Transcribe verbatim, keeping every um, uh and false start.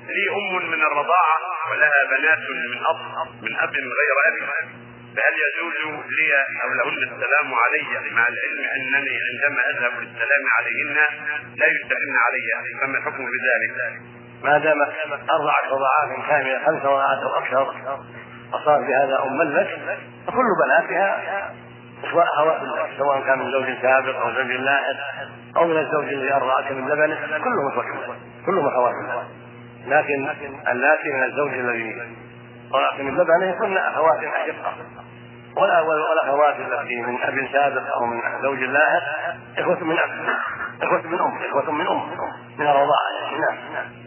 لي ام من الرضاعه ولها بنات من اب من اب غير ابي، فهل يجوز لي او لهن السلام علي مع العلم انني عندما اذهب للسلام عليهن لا يستحن علي، فما الحكم بذلك؟ ما دام اربعه رضاعات كامله خمس رضاعات او اكثر وصار بهذا اما لك فكل بناتها اخوات لك، سواء كان من زوج سابق او زوج لاحق او من الزوج الذي ارضعك من لبنه، كلهم اخوات كلهم اخوات لك. لكن اللاتي من الزوج الذي ارضعك من لبنه كن اخوات اشقه، والاخوات التي من اب سابق او من زوج لاحق اخوه من اب، اخوه من ام، اخوه من ام من الرضاعه. نعم.